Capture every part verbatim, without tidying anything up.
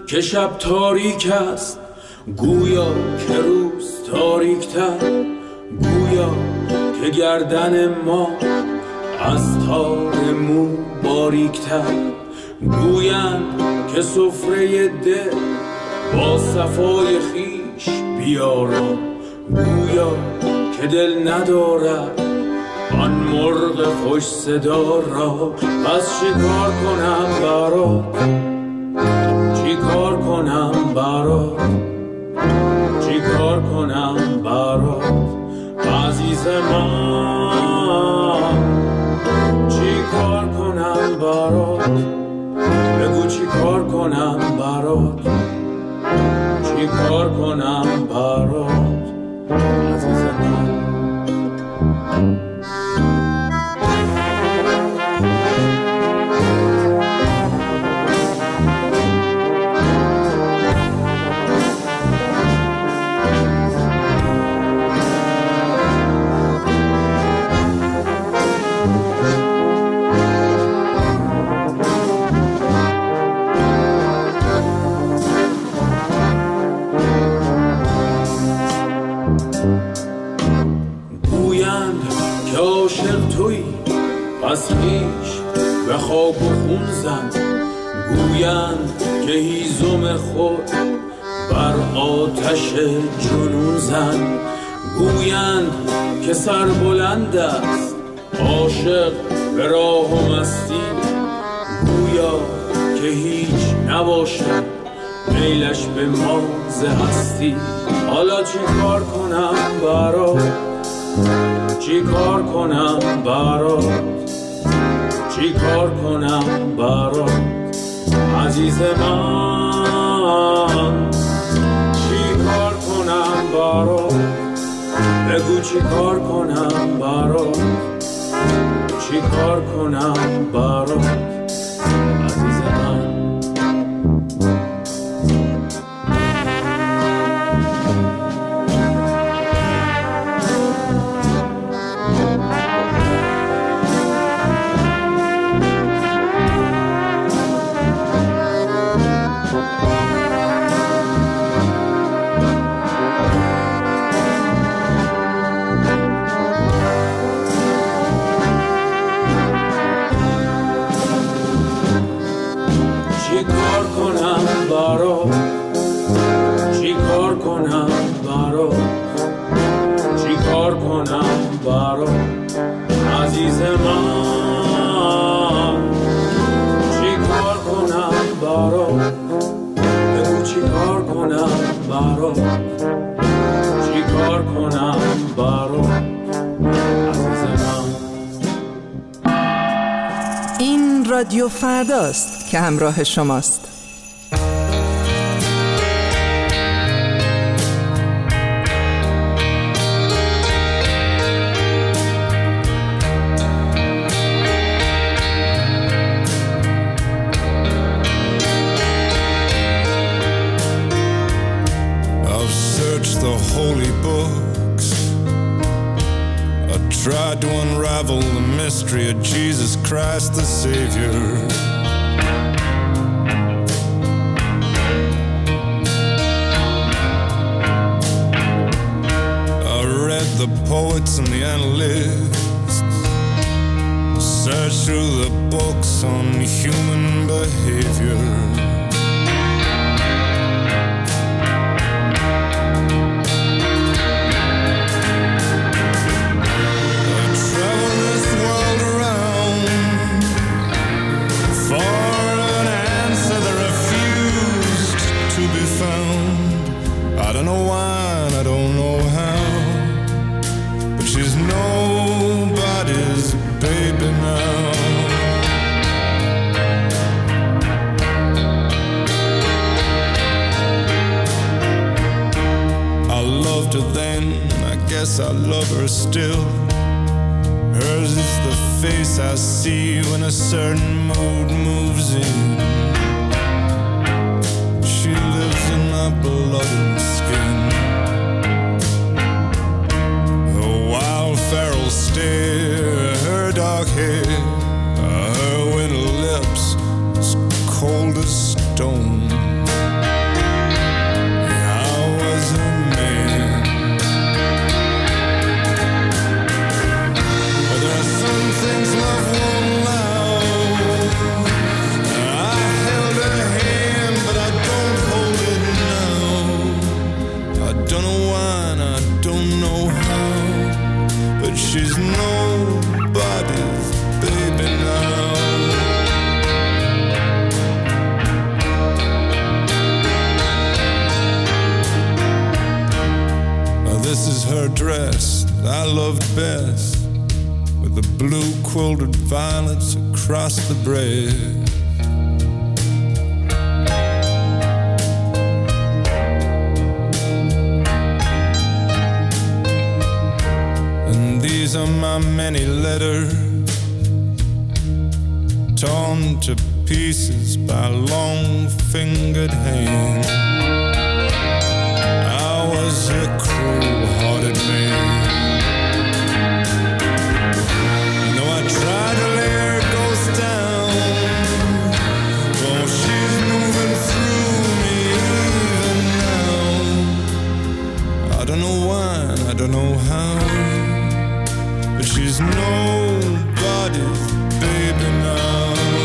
که شب تاریک است، گویا که روز تاریک‌تر، گویا که گردن ما از تار مو باریک‌تر، گویند که سفره دل با صفای خیش بیارا، گویا که دل ندارد آن مرغ خوش صدا را. پس چی کار کنم برات، چی کار کنم برات، چی کار کنم برات عزیز من، چی کار کنم برات، بگو چی کار کنم برات، چی کار کنم برات عزیز من. از خیش به خاک و خون زن، گویند که هیزم خود بر آتش جنون زن، گویند که سر بلند است عاشق به راه و مستی، گویا که هیچ نباشد میلش به ماز هستی. حالا چی کار کنم برات، چی کار کنم برات، چی کار کنم برات عزیز من، چی کار کنم برات، بگو چی کار کنم برات، چی کار کنم برات عزیز من. چی کار کنم برات، چی کار کنم برات عزیز من، چی کار کنم برات، بگو چی کار کنم برات، چی کار کنم برات عزیز من. این رادیو فرداست که همراه شماست. Tried to unravel the mystery of Jesus Christ the Savior. I read the poets and the analysts, searched through the books on human behavior. I don't know why, I don't know how, but she's nobody's baby now. I loved her then, I guess I love her still. Hers is the face I see when a certain mood moves in. She lives in my blood and skin. Her wild feral stare, her dark hair, her winter lips as cold as stone. she's nobody's baby now. Now this is her dress that I loved best, with the blue quilted violets across the breast. These are my many letters, torn to pieces by long-fingered hands. I was a cruel-hearted man, and though I tried to lay her ghost down, well, she's moving through me even now. I don't know why, I don't know how, but she's nobody's baby now.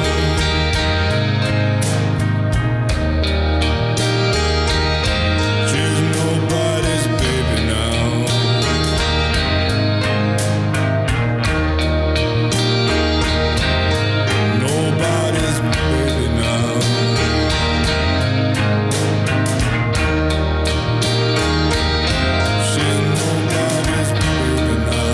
She's nobody's baby now. Nobody's baby now. She's nobody's baby now.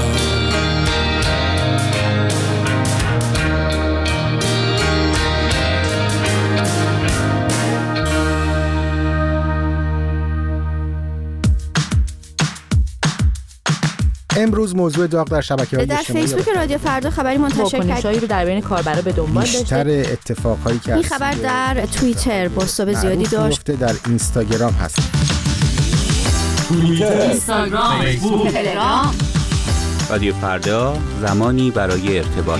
امروز موضوع داغ در شبکه‌های در اجتماعی فیسبوک رادیو فردا خبری منتشر واکنش‌هایی رو در بین کاربرا به دنبال داشته. بیشتر اتفاقهایی که این خبر در توییتر بازتاب زیادی داشت. در اینستاگرام هست. توییتر، اینستاگرام، فیسبوک، تلگرام. رادیو فردا، زمانی برای ارتباط.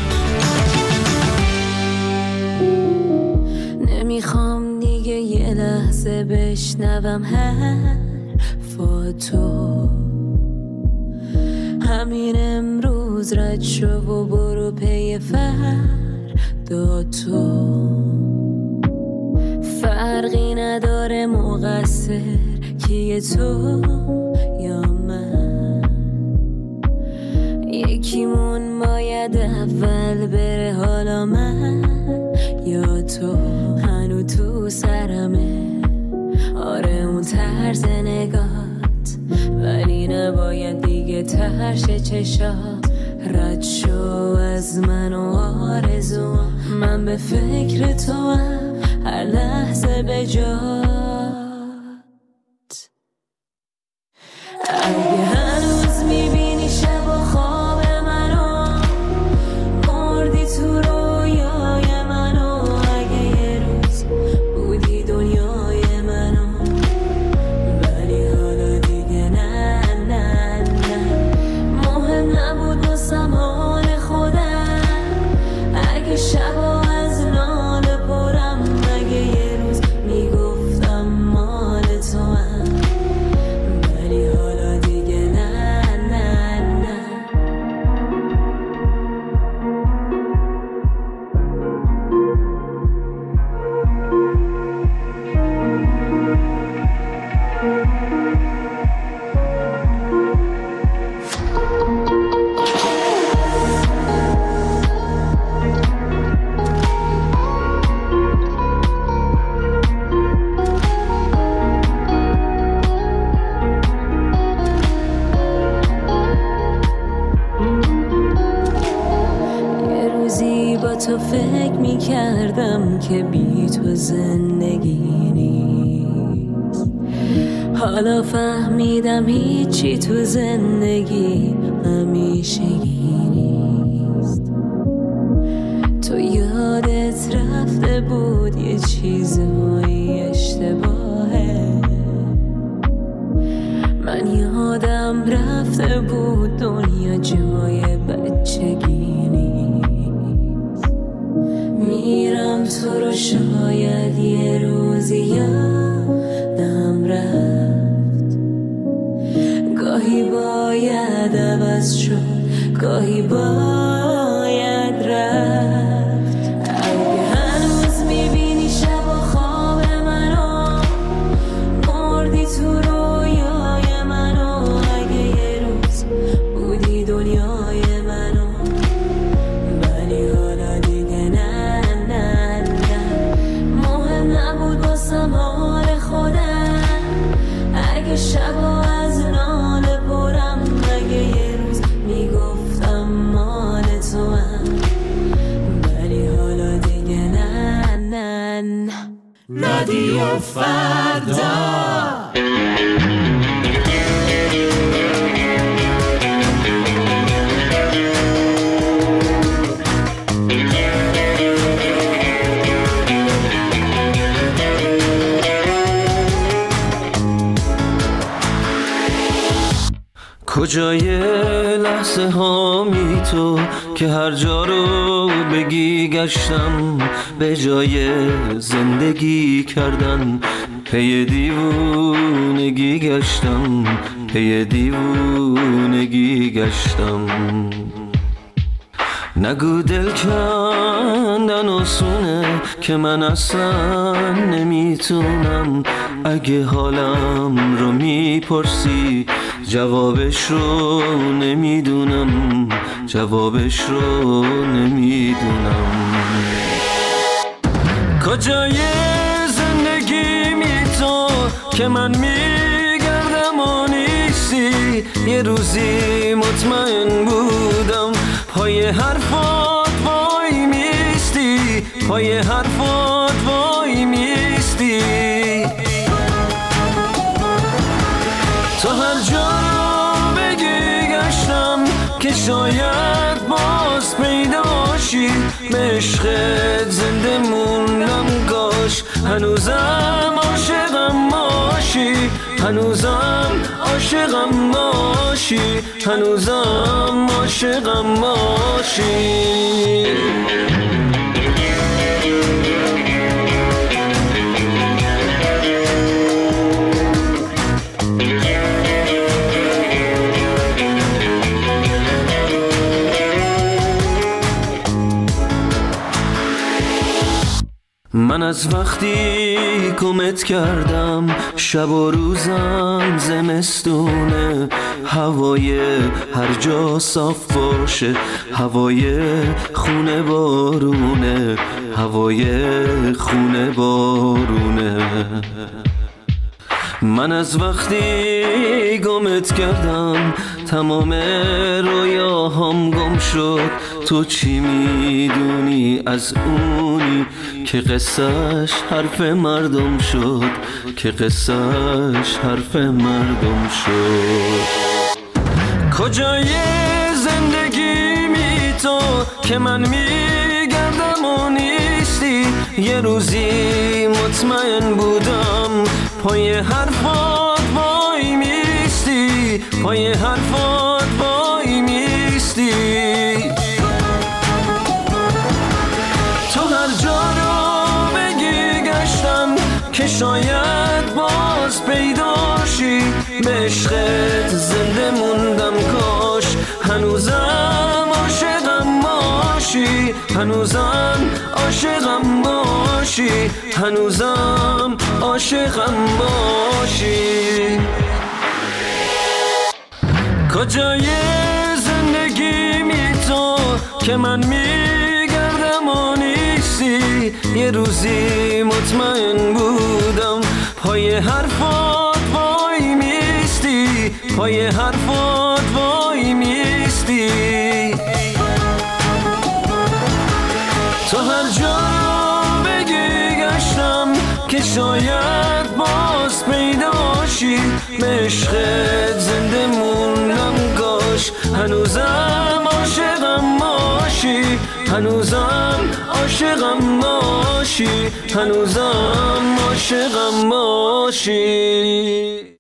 نمیخوام دیگه یه لحظه بشنوم حرفاتو، همین امروز رد شو و برو پی فردا تو. فرقی نداره مقصر کیه تو یا من، یکیمون باید اول بره، حالا من یا تو. هنو تو سرمه آره اون طرز نگات، ولی نباید دیگه ترش چشا. رد شو از من و آرزوام، من به فکر تو هم هر لحظه به جات. اگه هنوز میبینی شب و خواب منو، مردی تو رویای منو. اگه یه روز بودی دنیای منو، ولی حالا دیگه نه نه نه. مهم نبود واسم حال خودم، اگه شبا از ناله پرم. اگه یه روز میگفتم مال تو هم، ولی حالا دیگه نه نه نه. یه روزی با تو فکر میکردم که بی تو زندگی نیست، حالا فهمیدم هیچی تو زندگی همیشگی نیست. تو یادت رفته بود یه چیزهایی اشتباهه، من یادم رفته بود دنیا جای بچگی نیست. میرم تو رو شاید یه روزی یادم رفت، گاهی باید عوض شد، گاهی باید رفت. اگه هنوز میبینی شب و خواب منو، مردی تو رویای منو. اگه یه روز بودی دنیای رادیو فردا. کجای لحظه هامی تو که هر جا رو بگی گشتم، به جای زندگی کردن پی دیوونگی گشتم، پی دیوونگی گشتم. نگو دل کندن آسونه که من اصلا نمیتونم. اگه حالم رو میپرسی جوابش رو نمیدونم، جوابش رو نمیدونم. کجای زندگی می تو که من میگردم و نیستی؟ یه روزی مطمئن بودم پای حرفات وای میستی، پای حرفات وای میستی. تا هر جا رو بگی گشتم که شاید باز پیداشی، به عشقت زنده موندم کاش هنوزم عاشقم باشی، هنوزم عاشقم باشی، هنوزم عاشقم باشی. من از وقتی گمت کردم شب و روزم زمستونه، هوای هر جا صاف باشه، هوای خونه بارونه، هوای خونه بارونه. من از وقتی گمت کردم تمام رویاهام گم شد. تو چی میدونی از اونی که قصهش حرف مردم شد، که قصهش حرف مردم شد. کجای زندگی می تو که من میگردم و نیستی؟ یه روزی مطمئن بودم پای حرفات وای میستی، پای حرفات وای میستی. تو هر جا رو بگی گشتم که شاید باز پیداشی، به عشقت زنده موندم کاش هنوزم عاشقم باشی، هنوزم عاشقم باشی، هنوزم عاشقم باشی. کجای زندگی می تو که من میگردم و نیستی؟ یه روزی مطمئن بودم پای حرفات وای میستی، پای حرفات وای میستی. تو هر جا بگی گشتم که شاید باز پیداشی، به عشقت زنده موندم کاش هنوزم عاشقم باشی، هنوزم عاشقم باشی، هنوزم عاشقم باشی.